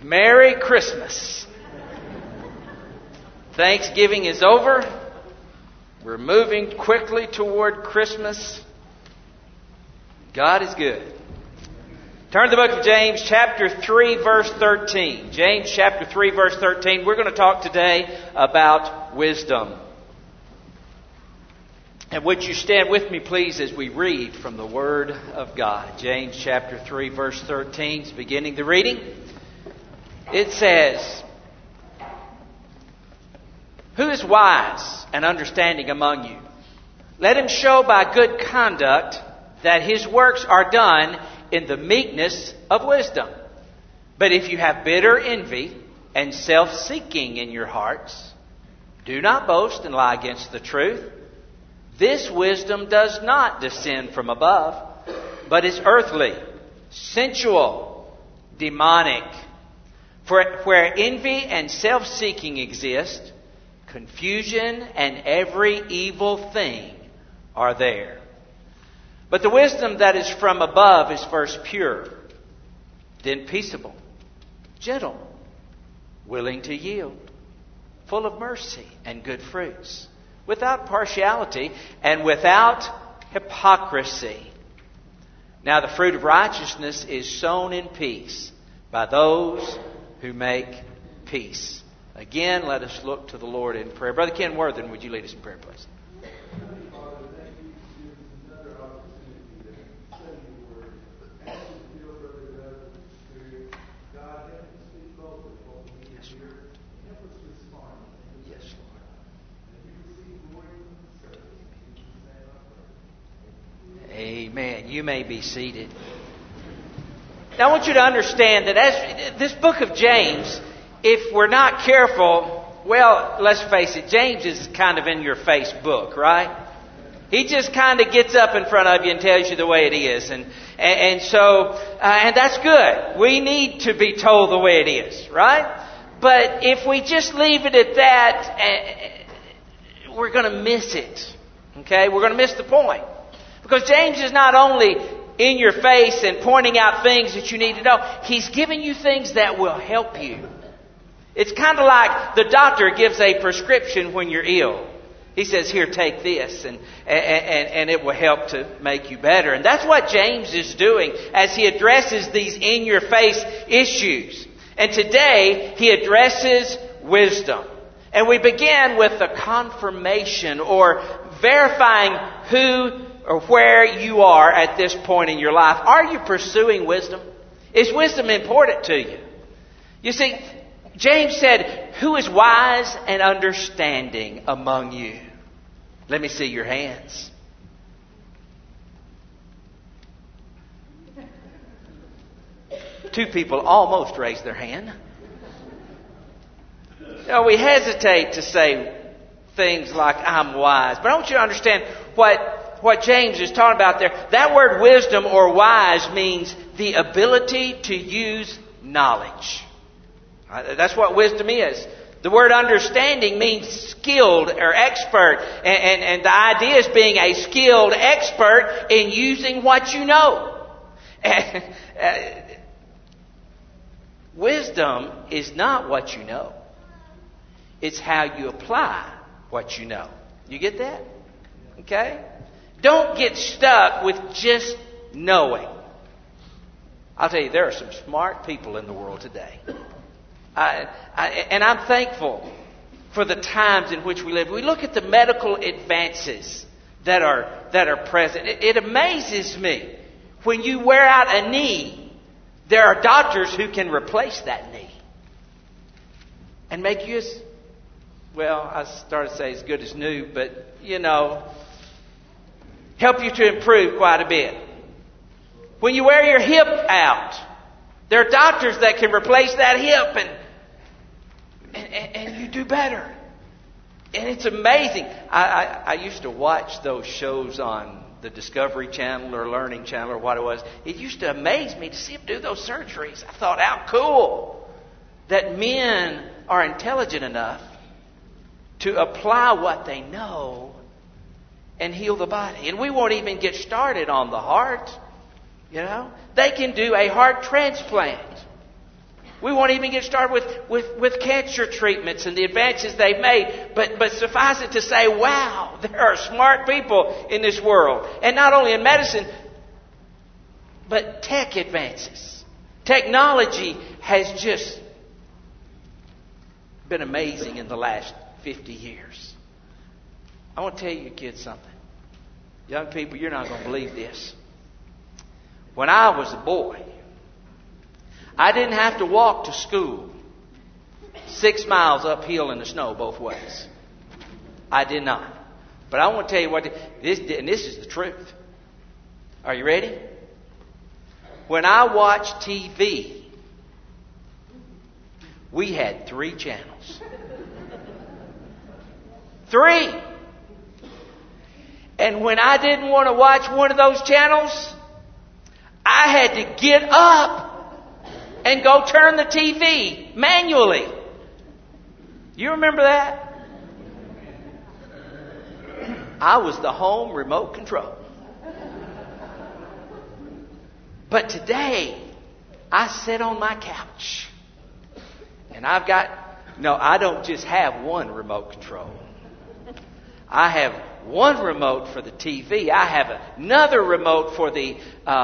Merry Christmas. Thanksgiving is over. We're moving quickly toward Christmas. God is good. Turn to the book of James, chapter 3, verse 13. James, chapter 3, verse 13. We're going to talk today about wisdom. And would you stand with me, please, as we read from the Word of God. James, chapter 3, verse 13 is beginning the reading. It says, "Who is wise and understanding among you? Let him show by good conduct that his works are done in the meekness of wisdom. But if you have bitter envy and self-seeking in your hearts, do not boast and lie against the truth. This wisdom does not descend from above, but is earthly, sensual, demonic. For where envy and self-seeking exist, confusion and every evil thing are there. But the wisdom that is from above is first pure, then peaceable, gentle, willing to yield, full of mercy and good fruits, without partiality and without hypocrisy. Now the fruit of righteousness is sown in peace by those who make peace." Again, let us look to the Lord in prayer. Brother Ken Worthen, would you lead us in prayer, please? Amen. You may be seated. Now I want you to understand that as this book of James, if we're not careful, well, let's face it, James is kind of in your face book, right? He just kind of gets up in front of you and tells you the way it is. And that's good. We need to be told the way it is, right? But if we just leave it at that, we're going to miss it. Okay? We're going to miss the point. Because James is not only in your face and pointing out things that you need to know, he's giving you things that will help you. It's kind of like the doctor gives a prescription when you're ill. He says, "Here, take this," and it will help to make you better. And that's what James is doing as he addresses these in-your-face issues. And today, he addresses wisdom. And we begin with the confirmation or verifying who or where you are at this point in your life. Are you pursuing wisdom? Is wisdom important to you? You see, James said, "Who is wise and understanding among you?" Let me see your hands. Two people almost raised their hand. Now, we hesitate to say things like, "I'm wise." But I want you to understand what James is talking about there. That word wisdom or wise means the ability to use knowledge. That's what wisdom is. The word understanding means skilled or expert. And the idea is being a skilled expert in using what you know. Wisdom is not what you know. It's how you apply what you know. You get that? Okay? Don't get stuck with just knowing. I'll tell you, there are some smart people in the world today. And I'm thankful for the times in which we live. We look at the medical advances that are present. It amazes me. When you wear out a knee, there are doctors who can replace that knee and make you I started to say as good as new, but, help you to improve quite a bit. When you wear your hip out, there are doctors that can replace that hip and you do better. And it's amazing. I used to watch those shows on the Discovery Channel or Learning Channel or what it was. It used to amaze me to see them do those surgeries. I thought, how cool that men are intelligent enough to apply what they know and heal the body. And we won't even get started on the heart. They can do a heart transplant. We won't even get started with cancer treatments and the advances they've made. But suffice it to say, wow, there are smart people in this world. And not only in medicine, but tech advances. Technology has just been amazing in the last 50 years. I want to tell you kids something. Young people, you're not going to believe this. When I was a boy, I didn't have to walk to school 6 miles uphill in the snow both ways. I did not. But I want to tell you what, this is the truth. Are you ready? When I watched TV, we had 3 channels. 3! And when I didn't want to watch one of those channels, I had to get up and go turn the TV manually. You remember that? I was the home remote control. But today, I sit on my couch. And I don't just have one remote control. I have one remote for the TV. I have another remote for the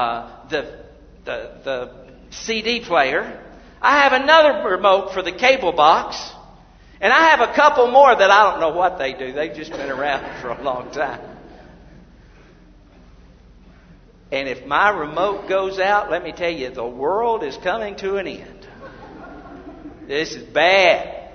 CD player. I have another remote for the cable box. And I have a couple more that I don't know what they do. They've just been around for a long time. And if my remote goes out, let me tell you, the world is coming to an end. This is bad.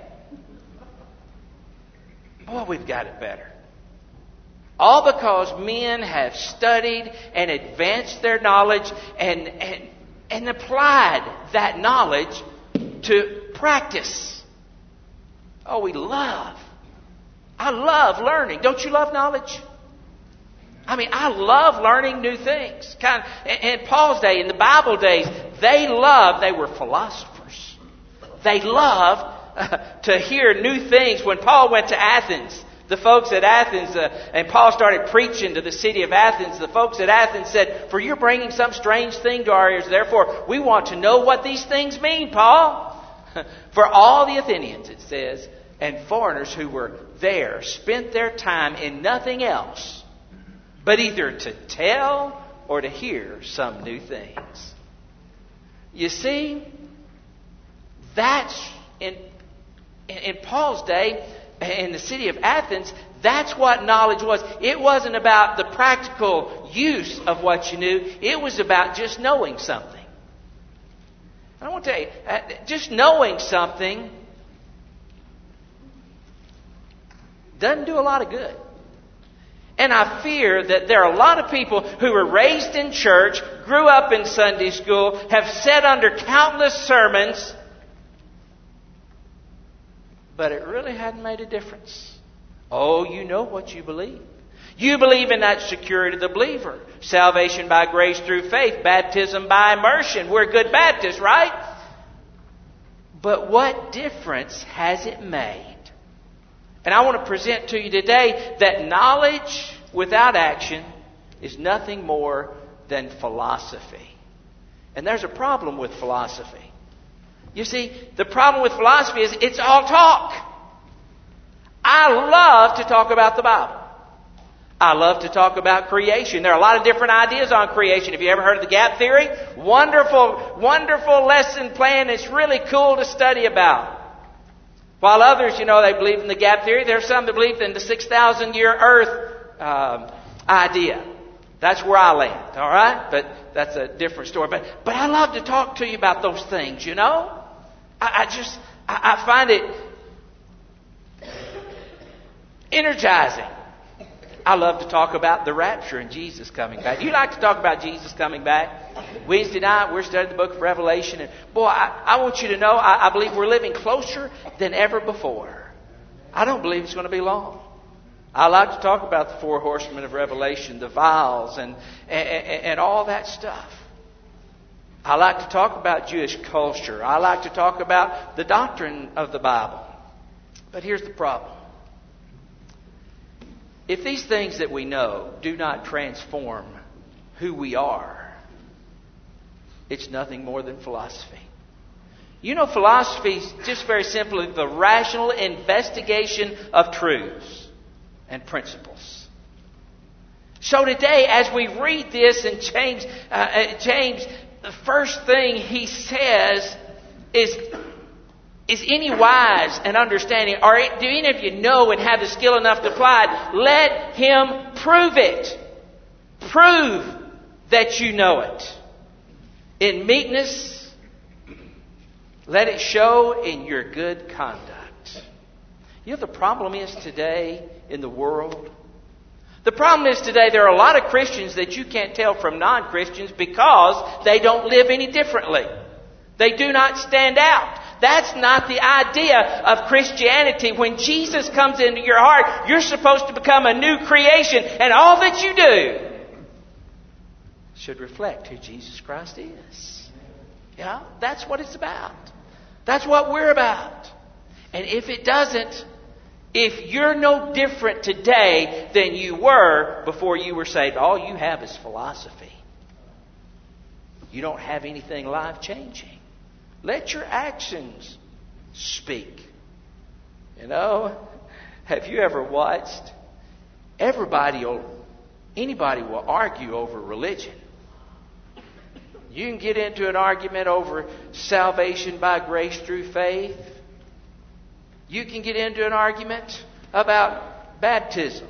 Boy, we've got it better. All because men have studied and advanced their knowledge and applied that knowledge to practice. Oh, I love learning. Don't you love knowledge? I mean, I love learning new things. In Paul's day, in the Bible days, they were philosophers. They loved to hear new things. When Paul went to Athens, the folks at Athens, and Paul started preaching to the city of Athens, the folks at Athens said, "For you're bringing some strange thing to our ears. Therefore, we want to know what these things mean, Paul." For all the Athenians, it says, and foreigners who were there spent their time in nothing else but either to tell or to hear some new things. You see, that's in Paul's day, in the city of Athens, that's what knowledge was. It wasn't about the practical use of what you knew. It was about just knowing something. And I want to tell you, just knowing something doesn't do a lot of good. And I fear that there are a lot of people who were raised in church, grew up in Sunday school, have sat under countless sermons, but it really hadn't made a difference. Oh, you know what you believe. You believe in that security of the believer. Salvation by grace through faith. Baptism by immersion. We're good Baptists, right? But what difference has it made? And I want to present to you today that knowledge without action is nothing more than philosophy. And there's a problem with philosophy. You see, the problem with philosophy is it's all talk. I love to talk about the Bible. I love to talk about creation. There are a lot of different ideas on creation. Have you ever heard of the gap theory? Wonderful, wonderful lesson plan. It's really cool to study about. While others, they believe in the gap theory, there are some that believe in the 6,000-year Earth idea. That's where I land, all right? But that's a different story. But I love to talk to you about those things, I find it energizing. I love to talk about the rapture and Jesus coming back. You like to talk about Jesus coming back? Wednesday night, we're studying the book of Revelation. And boy, I want you to know, I believe we're living closer than ever before. I don't believe it's going to be long. I like to talk about the 4 horsemen of Revelation, the vials, and all that stuff. I like to talk about Jewish culture. I like to talk about the doctrine of the Bible. But here's the problem. If these things that we know do not transform who we are, it's nothing more than philosophy. You know, philosophy is just very simply the rational investigation of truths and principles. So today, as we read this in James, the first thing he says is any wise and understanding, or do any of you know and have the skill enough to apply it? Let him prove it. Prove that you know it. In meekness, let it show in your good conduct. You know what the problem is today in the world? The problem is today there are a lot of Christians that you can't tell from non-Christians because they don't live any differently. They do not stand out. That's not the idea of Christianity. When Jesus comes into your heart, you're supposed to become a new creation, and all that you do should reflect who Jesus Christ is. Yeah, that's what it's about. That's what we're about. And if it doesn't, if you're no different today than you were before you were saved, all you have is philosophy. You don't have anything life-changing. Let your actions speak. You know, have you ever watched? Anybody will argue over religion. You can get into an argument over salvation by grace through faith. You can get into an argument about baptism.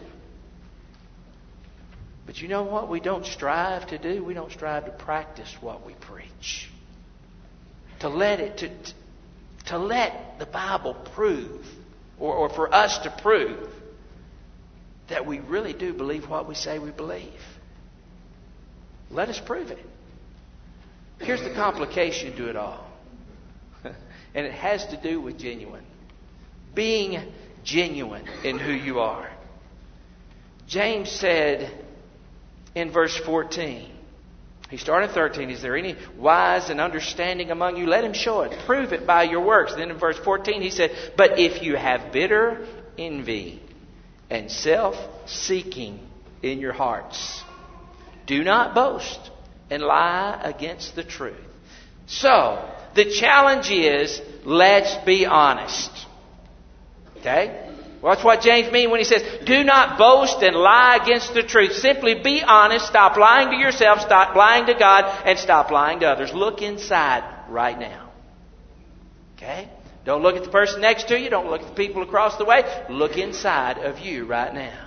But you know what we don't strive to do? We don't strive to practice what we preach. To let the Bible prove, or for us to prove, that we really do believe what we say we believe. Let us prove it. Here's the complication to it all. And it has to do with genuine. Being genuine in who you are. James said in verse 14, he started 13, is there any wise and understanding among you? Let him show it. Prove it by your works. Then in verse 14 he said, but if you have bitter envy and self-seeking in your hearts, do not boast and lie against the truth. So, the challenge is, let's be honest. Okay? Well, that's what James means when he says, do not boast and lie against the truth. Simply be honest. Stop lying to yourself. Stop lying to God. And stop lying to others. Look inside right now. Okay? Don't look at the person next to you. Don't look at the people across the way. Look inside of you right now.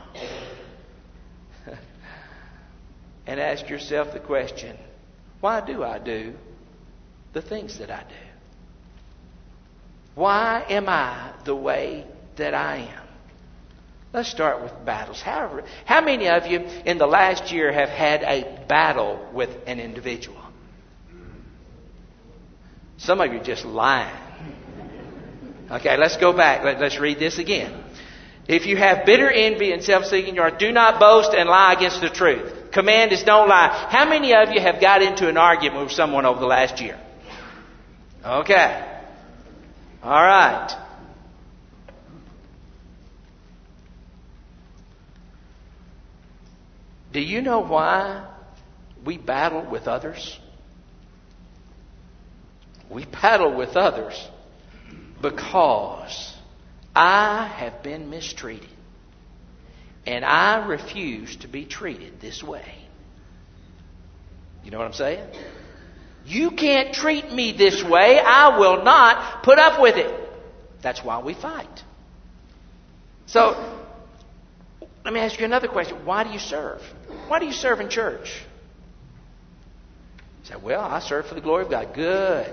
And ask yourself the question, why do I do the things that I do? Why am I the way that I am? Let's start with battles. How many of you in the last year have had a battle with an individual? Some of you are just lying. Okay, let's go back. Let's read this again. If you have bitter envy and self-seeking, do not boast and lie against the truth. Command is don't lie. How many of you have got into an argument with someone over the last year? Okay. All right. Do you know why we battle with others? We battle with others because I have been mistreated. And I refuse to be treated this way. You know what I'm saying? You can't treat me this way. I will not put up with it. That's why we fight. So, let me ask you another question. Why do you serve? Why do you serve in church? You say, well, I serve for the glory of God. Good.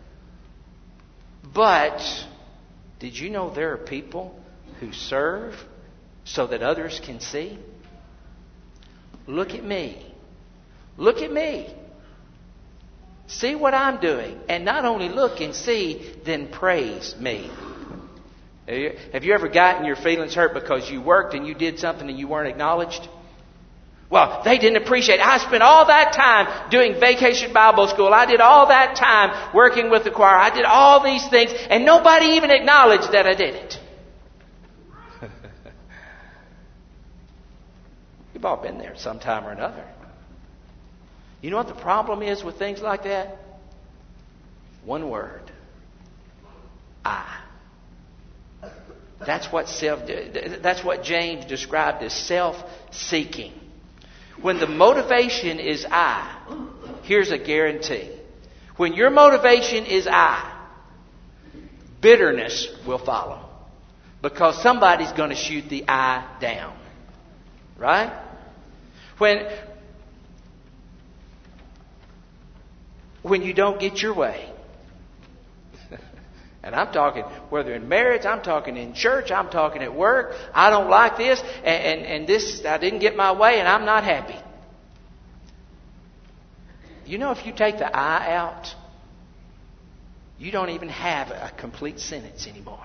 But, did you know there are people who serve so that others can see? Look at me. Look at me. See what I'm doing. And not only look and see, then praise me. Have you ever gotten your feelings hurt because you worked and you did something and you weren't acknowledged? Well, they didn't appreciate it. I spent all that time doing vacation Bible school. I did all that time working with the choir. I did all these things and nobody even acknowledged that I did it. We've all been there sometime or another. You know what the problem is with things like that? One word. That's what James described as self-seeking. When the motivation is I, here's a guarantee. When your motivation is I, bitterness will follow. Because somebody's going to shoot the I down. Right? When you don't get your way. And I'm talking, whether in marriage, I'm talking in church, I'm talking at work. I don't like this, and this, I didn't get my way, and I'm not happy. You know, if you take the I out, you don't even have a complete sentence anymore.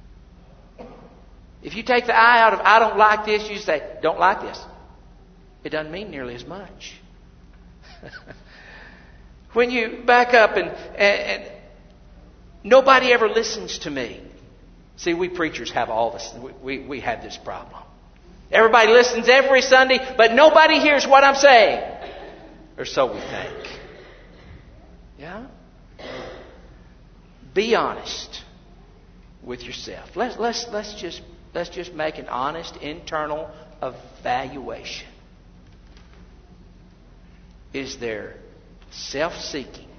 If you take the I out of I don't like this, you say, don't like this. It doesn't mean nearly as much. When you back up and nobody ever listens to me. See, we preachers have all this. We have this problem. Everybody listens every Sunday, but nobody hears what I'm saying. Or so we think. Yeah? Be honest with yourself. Let's just make an honest internal evaluation. Is there self-seeking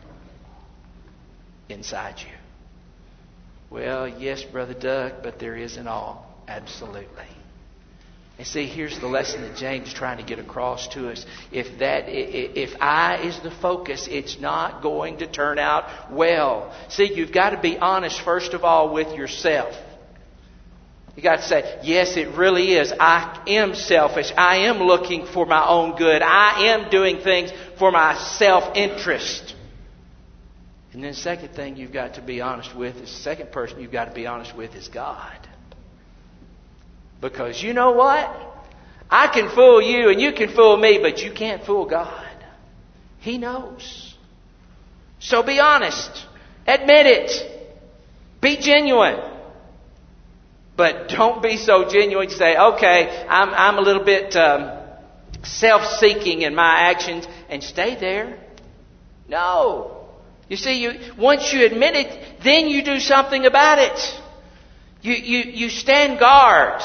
inside you? Well, yes, Brother Doug, but there isn't all. Absolutely. And see, here's the lesson that James is trying to get across to us. If I is the focus, it's not going to turn out well. See, you've got to be honest, first of all, with yourself. You got to say, yes, it really is. I am selfish. I am looking for my own good. I am doing things for my self-interest. And then the second thing you've got to be honest with, the second person you've got to be honest with is God. Because you know what? I can fool you and you can fool me, but you can't fool God. He knows. So be honest. Admit it. Be genuine. But don't be so genuine to say, okay, I'm a little bit self-seeking in my actions, and stay there. No. You see, once you admit it, then you do something about it. You stand guard.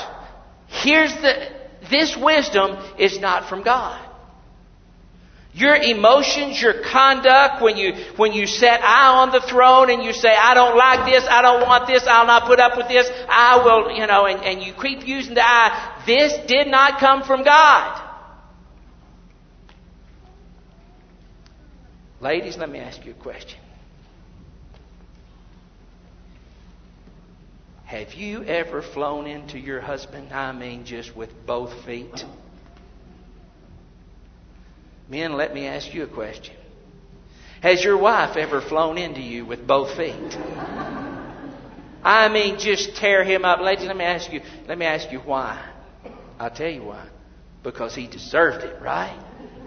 This wisdom is not from God. Your emotions, your conduct, when you set I on the throne and you say, I don't like this, I don't want this, I'll not put up with this, I will, and you keep using the I, this did not come from God. Ladies, let me ask you a question. Have you ever flown into your husband, just with both feet? Men, let me ask you a question. Has your wife ever flown into you with both feet? Just tear him up. Ladies, let me ask you why. I'll tell you why. Because he deserved it, right?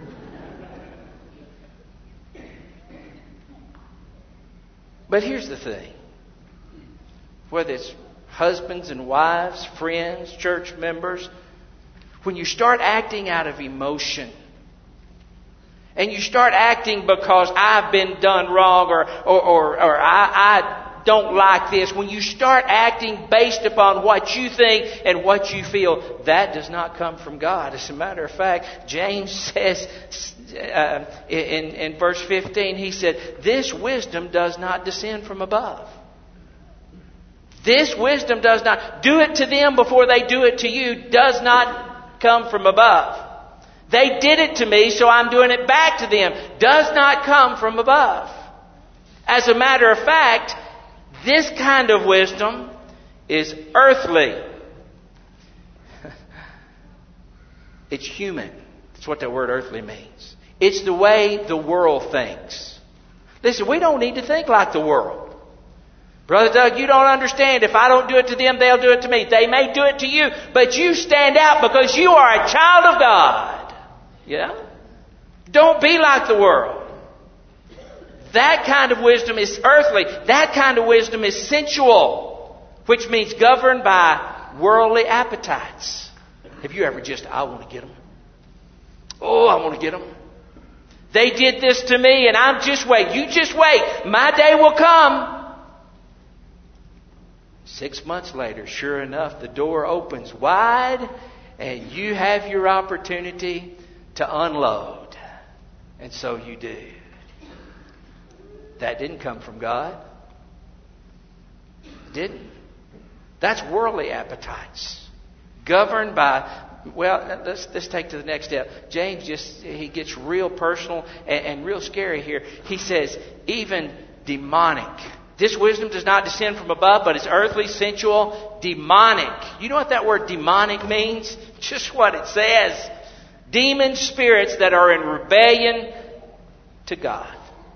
But here's the thing. Whether it's husbands and wives, friends, church members, when you start acting out of emotion, and you start acting because I've been done wrong or I don't like this, when you start acting based upon what you think and what you feel, that does not come from God. As a matter of fact, James says in verse 15, he said, this wisdom does not descend from above. This wisdom does not do it to them before they do it to you, does not come from above. They did it to me, so I'm doing it back to them. Does not come from above. As a matter of fact, this kind of wisdom is earthly. It's human. That's what that word earthly means. It's the way the world thinks. Listen, we don't need to think like the world. Brother Doug, you don't understand. If I don't do it to them, they'll do it to me. They may do it to you, but you stand out because you are a child of God. Yeah? Don't be like the world. That kind of wisdom is earthly. That kind of wisdom is sensual, which means governed by worldly appetites. Have you ever I want to get them. Oh, I want to get them. They did this to me and I'm just waiting. You just wait. My day will come. 6 months later, sure enough, the door opens wide and you have your opportunity to unload. And so you do. That didn't come from God. It didn't. That's worldly appetites. Governed by, well, let's take to the next step. James he gets real personal and real scary here. He says, even demonic. This wisdom does not descend from above, but is earthly, sensual, demonic. You know what that word demonic means? Just what it says. Demon spirits that are in rebellion to God.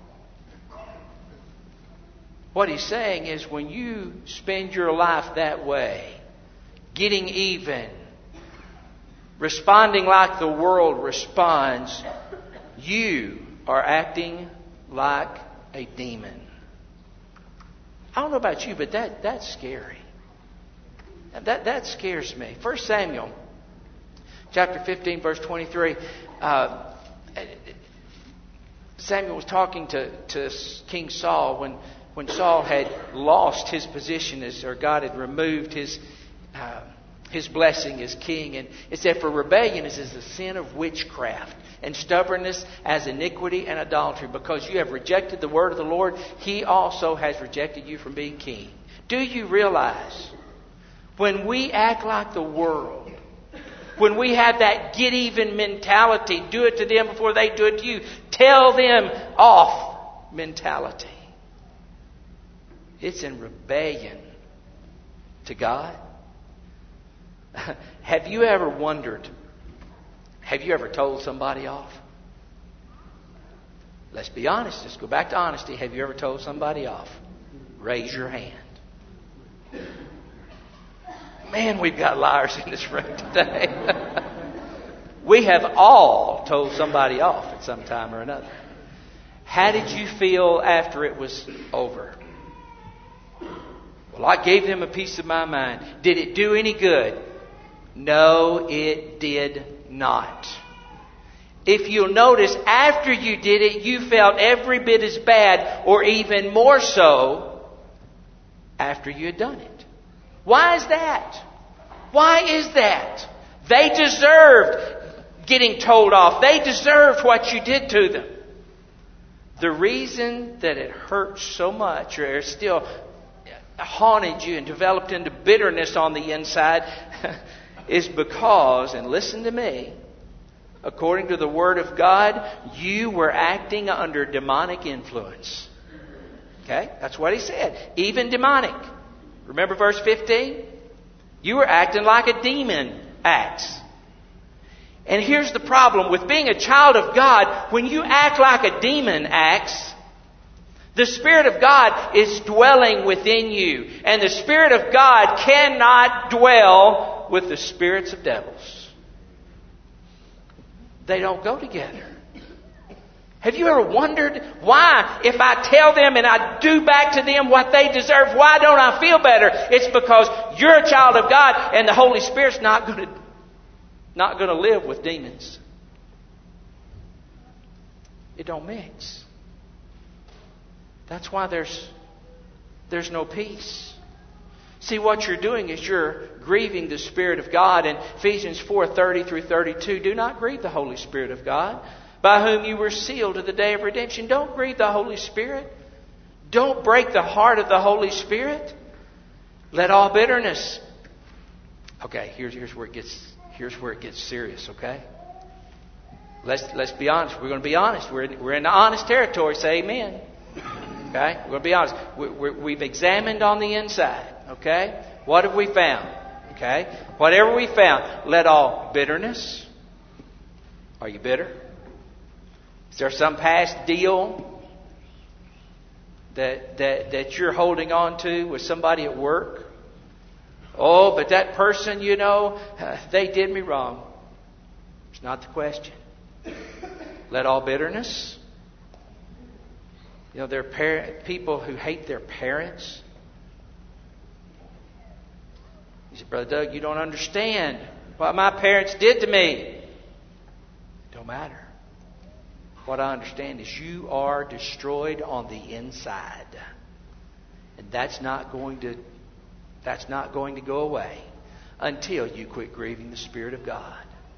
What he's saying is when you spend your life that way, getting even, responding like the world responds, you are acting like a demon. I don't know about you, but that's scary. That scares me. 1 Samuel chapter 15, verse 23. Samuel was talking to King Saul when Saul had lost his position or God had removed his blessing as king. And it said, for rebellion is the sin of witchcraft, and stubbornness as iniquity and adultery. Because you have rejected the word of the Lord, He also has rejected you from being king. Do you realize when we act like the world, when we have that get even mentality, do it to them before they do it to you, tell them off mentality, it's in rebellion to God? Have you ever wondered, have you ever told somebody off? Let's be honest. Let's go back to honesty. Have you ever told somebody off? Raise your hand. Man, we've got liars in this room today. We have all told somebody off at some time or another. How did you feel after it was over? Well, I gave them a piece of my mind. Did it do any good? No, it did not. If you'll notice, after you did it, you felt every bit as bad, or even more so, after you had done it. Why is that? Why is that? They deserved getting told off. They deserved what you did to them. The reason that it hurts so much, or still haunted you and developed into bitterness on the inside, is because, and listen to me, according to the Word of God, you were acting under demonic influence. Okay? That's what he said. Even demonic. Remember verse 15? You were acting like a demon acts. And here's the problem with being a child of God. When you act like a demon acts, the Spirit of God is dwelling within you. And the Spirit of God cannot dwell with the spirits of devils. They don't go together. Have you ever wondered why, if I tell them and I do back to them what they deserve, why don't I feel better? It's because you're a child of God and the Holy Spirit's not going to live with demons. It don't mix. That's why there's no peace. See, what you're doing is you're grieving the Spirit of God. In Ephesians 4:30 through 32, do not grieve the Holy Spirit of God, by whom you were sealed to the day of redemption. Don't grieve the Holy Spirit. Don't break the heart of the Holy Spirit. Let all bitterness. Okay, here's where it gets serious. Okay, let's be honest. We're going to be honest. We're in the honest territory. Say amen. Okay, we're going to be honest. We've examined on the inside. Okay, what have we found? Okay, whatever we found, let all bitterness. Are you bitter? Is there some past deal that you're holding on to with somebody at work? Oh, but that person, they did me wrong. It's not the question. Let all bitterness. There are people who hate their parents. You say, Brother Doug, you don't understand what my parents did to me. Don't matter. What I understand is you are destroyed on the inside. And that's not going to That's not going to go away until you quit grieving the Spirit of God.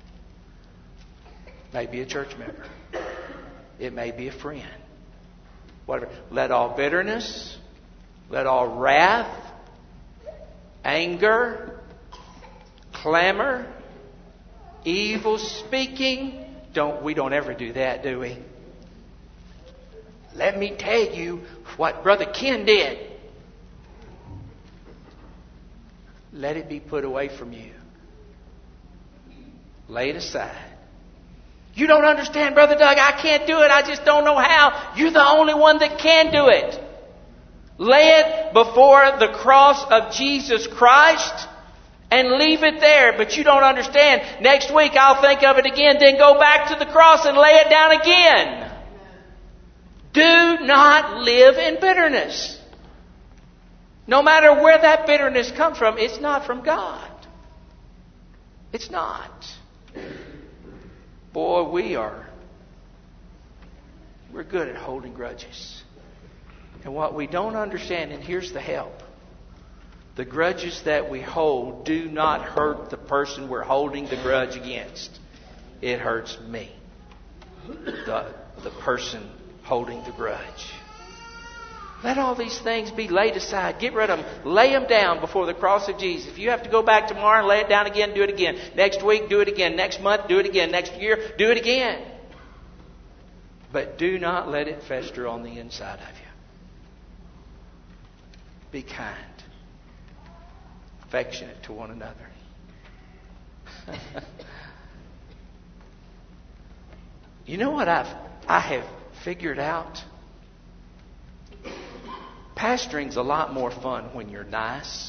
It may be a church member. It may be a friend. Whatever. Let all bitterness, let all wrath, anger, clamor, evil speaking. We don't ever do that, do we? Let me tell you what Brother Ken did. Let it be put away from you. Lay it aside. You don't understand, Brother Doug. I can't do it. I just don't know how. You're the only one that can do it. Lay it before the cross of Jesus Christ and leave it there. But you don't understand. Next week I'll think of it again. Then go back to the cross and lay it down again. Do not live in bitterness. No matter where that bitterness comes from, it's not from God. It's not. Boy, we're good at holding grudges. And what we don't understand, and here's the help. The grudges that we hold do not hurt the person we're holding the grudge against. It hurts me. The person holding the grudge. Let all these things be laid aside. Get rid of them. Lay them down before the cross of Jesus. If you have to go back tomorrow and lay it down again, do it again. Next week, do it again. Next month, do it again. Next year, do it again. But do not let it fester on the inside of you. Be kind. Affectionate to one another. You know what I have figured out? Pastoring's a lot more fun when you're nice.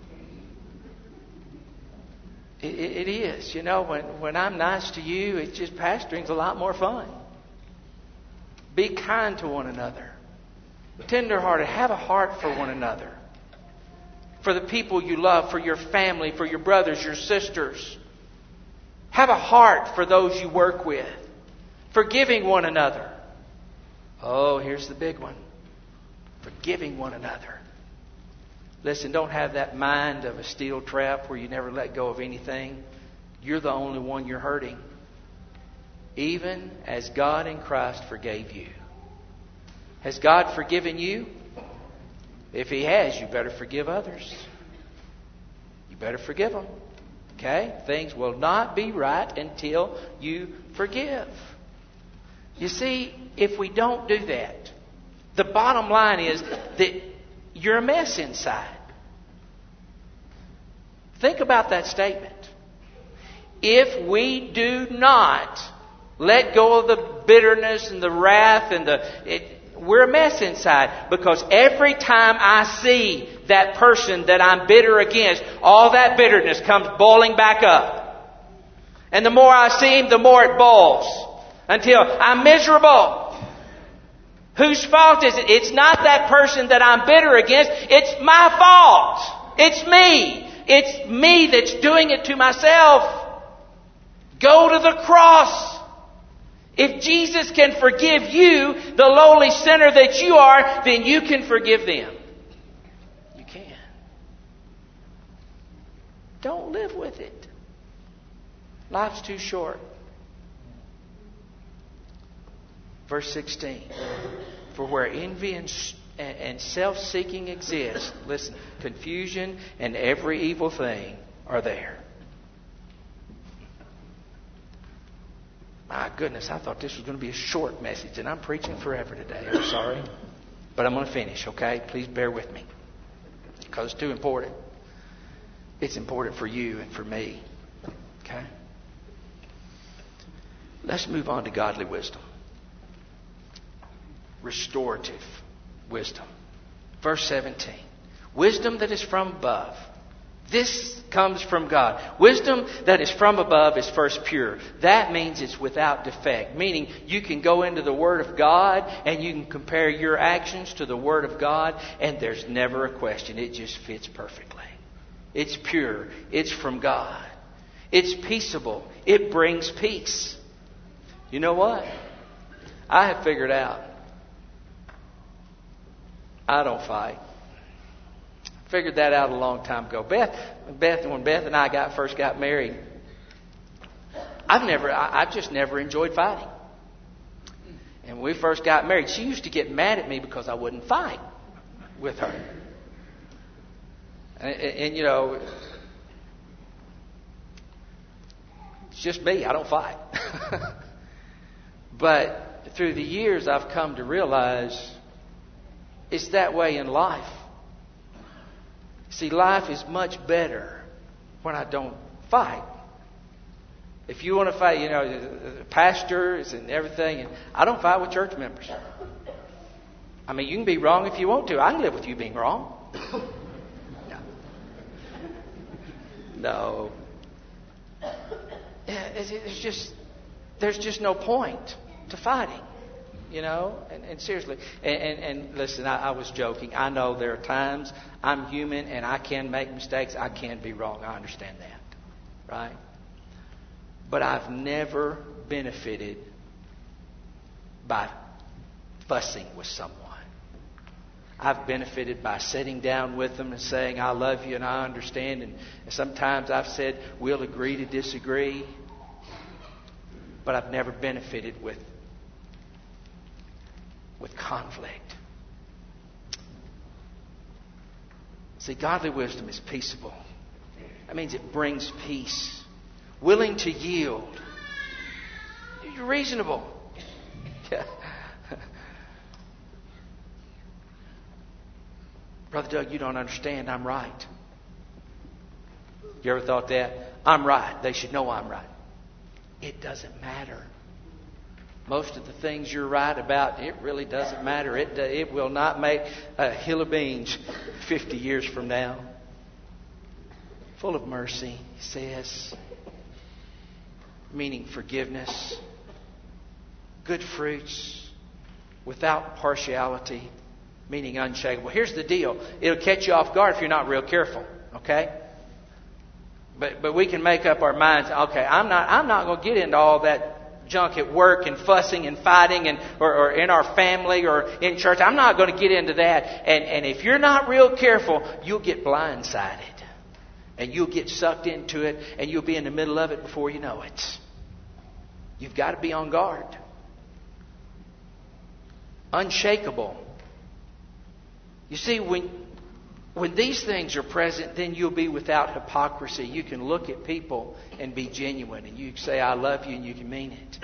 It is. You know, when I'm nice to you, it's just pastoring's a lot more fun. Be kind to one another. Tender-hearted. Have a heart for one another. For the people you love, for your family, for your brothers, your sisters. Have a heart for those you work with. Forgiving one another. Oh, here's the big one. Forgiving one another. Listen, don't have that mind of a steel trap where you never let go of anything. You're the only one you're hurting. Even as God in Christ forgave you. Has God forgiven you? If He has, you better forgive others. You better forgive them. Okay? Things will not be right until you forgive. You see, if we don't do that, the bottom line is that you're a mess inside. Think about that statement. If we do not let go of the bitterness and the wrath and we're a mess inside. Because every time I see that person that I'm bitter against, all that bitterness comes boiling back up. And the more I see him, the more it boils. Until I'm miserable. Whose fault is it? It's not that person that I'm bitter against. It's my fault. It's me. It's me that's doing it to myself. Go to the cross. If Jesus can forgive you, the lowly sinner that you are, then you can forgive them. You can. Don't live with it. Life's too short. Verse 16. For where envy and self-seeking exist, listen, confusion and every evil thing are there. My goodness, I thought this was going to be a short message, and I'm preaching forever today. I'm sorry. But I'm going to finish, okay? Please bear with me. Because it's too important. It's important for you and for me. Okay? Let's move on to godly wisdom. Restorative wisdom. Verse 17. Wisdom that is from above. This comes from God. Wisdom that is from above is first pure. That means it's without defect. Meaning you can go into the Word of God and you can compare your actions to the Word of God and there's never a question. It just fits perfectly. It's pure. It's from God. It's peaceable. It brings peace. You know what? I have figured out I don't fight. Figured that out a long time ago. When Beth and I first got married, I just never enjoyed fighting. And when we first got married, she used to get mad at me because I wouldn't fight with her. And you know, it's just me. I don't fight. But through the years, I've come to realize it's that way in life. See, life is much better when I don't fight. If you want to fight, you know, pastors and everything, and I don't fight with church members. I mean, you can be wrong if you want to. I can live with you being wrong. No. There's just no point to fighting, you know. And seriously, and listen, I was joking. I know there are times I'm human and I can make mistakes. I can be wrong. I understand that, right? But I've never benefited by fussing with someone. I've benefited by sitting down with them and saying, I love you and I understand. And sometimes I've said, we'll agree to disagree. But I've never benefited with conflict. See, godly wisdom is peaceable. That means it brings peace. Willing to yield. You're reasonable. Brother Doug, you don't understand. I'm right. You ever thought that? I'm right. They should know I'm right. It doesn't matter. Most of the things you're right about, it really doesn't matter. It will not make a hill of beans 50 years from now. Full of mercy, he says. Meaning forgiveness. Good fruits. Without partiality. Meaning unshakable. Here's the deal. It'll catch you off guard if you're not real careful. Okay? But we can make up our minds. Okay, I'm not going to get into all that junk at work and fussing and fighting or in our family or in church. I'm not going to get into that. And if you're not real careful, you'll get blindsided. And you'll get sucked into it and you'll be in the middle of it before you know it. You've got to be on guard. Unshakable. You see, when these things are present, then you'll be without hypocrisy. You can look at people and be genuine. And you can say, I love you, and you can mean it.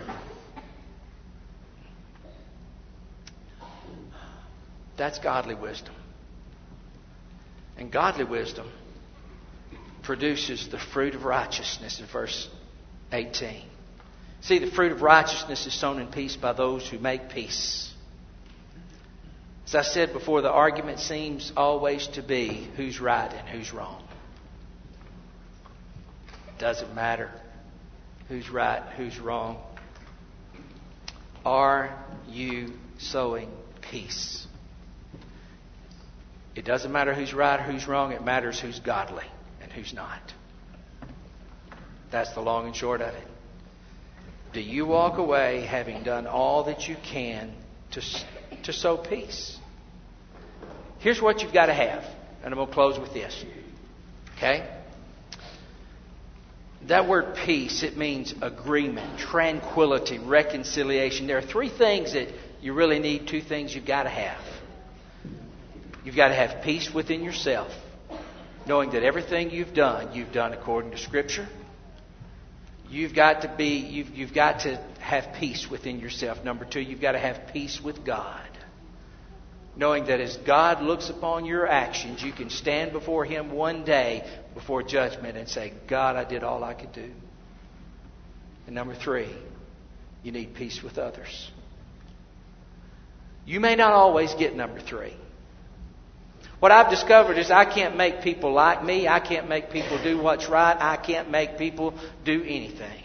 That's godly wisdom. And godly wisdom produces the fruit of righteousness in verse 18. See, the fruit of righteousness is sown in peace by those who make peace. As I said before, the argument seems always to be who's right and who's wrong. It doesn't matter who's right, who's wrong. Are you sowing peace? It doesn't matter who's right or who's wrong. It matters who's godly and who's not. That's the long and short of it. Do you walk away having done all that you can to sow peace? Here's what you've got to have. And I'm going to close with this. Okay? That word peace, it means agreement, tranquility, reconciliation. There are three things that you really need. Two things you've got to have. You've got to have peace within yourself, knowing that everything you've done according to Scripture. You've got to have peace within yourself. Number two, you've got to have peace with God. Knowing that as God looks upon your actions, you can stand before Him one day before judgment and say, God, I did all I could do. And number three, you need peace with others. You may not always get number three. What I've discovered is I can't make people like me. I can't make people do what's right. I can't make people do anything.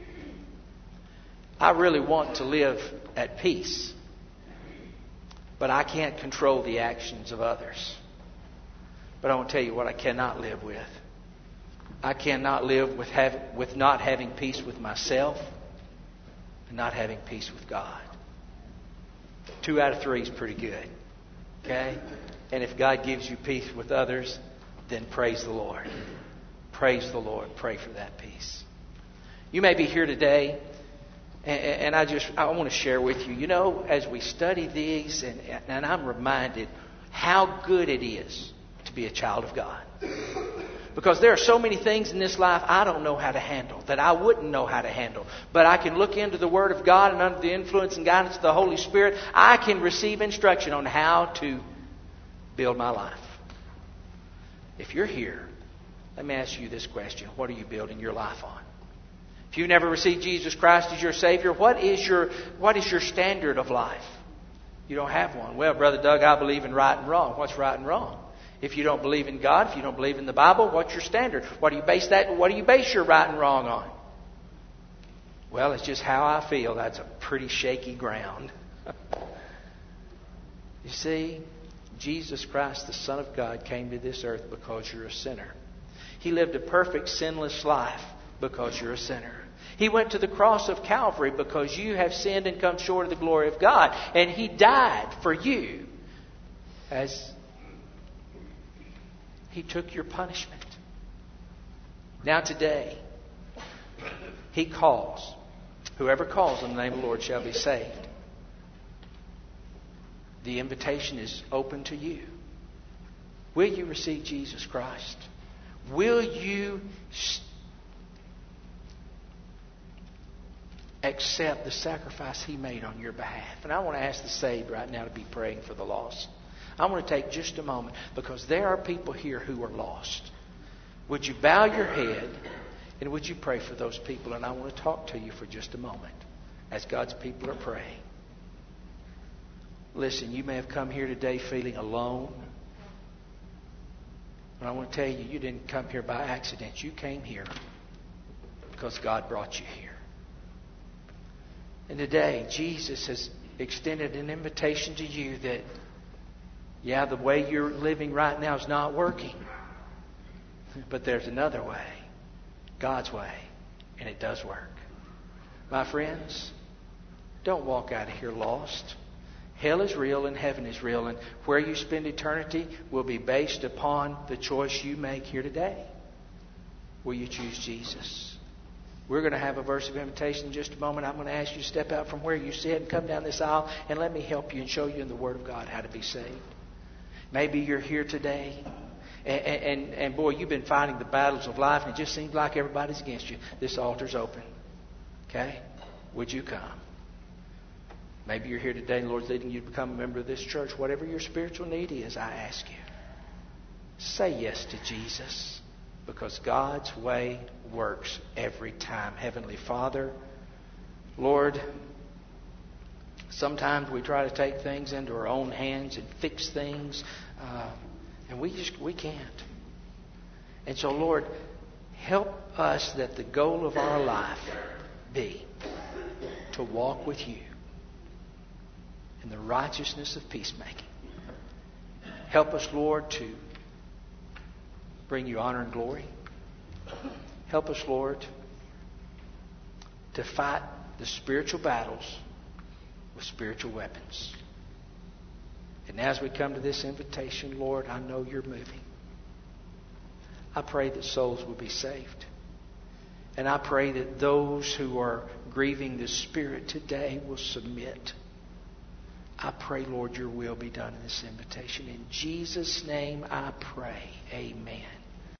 I really want to live at peace. But I can't control the actions of others. But I want to tell you what I cannot live with. I cannot live with not having peace with myself and not having peace with God. 2 out of 3 is pretty good. Okay? And if God gives you peace with others, then praise the Lord. Praise the Lord. Pray for that peace. You may be here today, and I want to share with you, as we study these, and I'm reminded how good it is to be a child of God. Because there are so many things in this life I don't know how to handle, that I wouldn't know how to handle. But I can look into the Word of God, and under the influence and guidance of the Holy Spirit, I can receive instruction on how to build my life. If you're here, let me ask you this question. What are you building your life on? If you've never received Jesus Christ as your Savior, what is your standard of life? You don't have one. Well, Brother Doug, I believe in right and wrong. What's right and wrong? If you don't believe in God, if you don't believe in the Bible, what's your standard? What do you base your right and wrong on? Well, it's just how I feel. That's a pretty shaky ground. You see, Jesus Christ, the Son of God, came to this earth because you're a sinner. He lived a perfect, sinless life because you're a sinner. He went to the cross of Calvary because you have sinned and come short of the glory of God. And He died for you as He took your punishment. Now today, He calls. Whoever calls on the name of the Lord shall be saved. The invitation is open to you. Will you receive Jesus Christ? Will you accept the sacrifice He made on your behalf? And I want to ask the saved right now to be praying for the lost. I want to take just a moment because there are people here who are lost. Would you bow your head and would you pray for those people? And I want to talk to you for just a moment as God's people are praying. Listen, you may have come here today feeling alone. But I want to tell you, you didn't come here by accident. You came here because God brought you here. And today, Jesus has extended an invitation to you that, yeah, the way you're living right now is not working. But there's another way. God's way. And it does work. My friends, don't walk out of here lost. Hell is real and heaven is real. And where you spend eternity will be based upon the choice you make here today. Will you choose Jesus? We're going to have a verse of invitation in just a moment. I'm going to ask you to step out from where you sit and come down this aisle and let me help you and show you in the Word of God how to be saved. Maybe you're here today and boy, you've been fighting the battles of life and it just seems like everybody's against you. This altar's open. Okay? Would you come? Maybe you're here today and the Lord's leading you to become a member of this church. Whatever your spiritual need is, I ask you, say yes to Jesus because God's way works every time. Heavenly Father, Lord, sometimes we try to take things into our own hands and fix things, and we can't. And so, Lord, help us that the goal of our life be to walk with you in the righteousness of peacemaking. Help us, Lord, to bring you honor and glory. Help us, Lord, to fight the spiritual battles with spiritual weapons. And as we come to this invitation, Lord, I know you're moving. I pray that souls will be saved. And I pray that those who are grieving the Spirit today will submit. I pray, Lord, your will be done in this invitation. In Jesus' name I pray. Amen.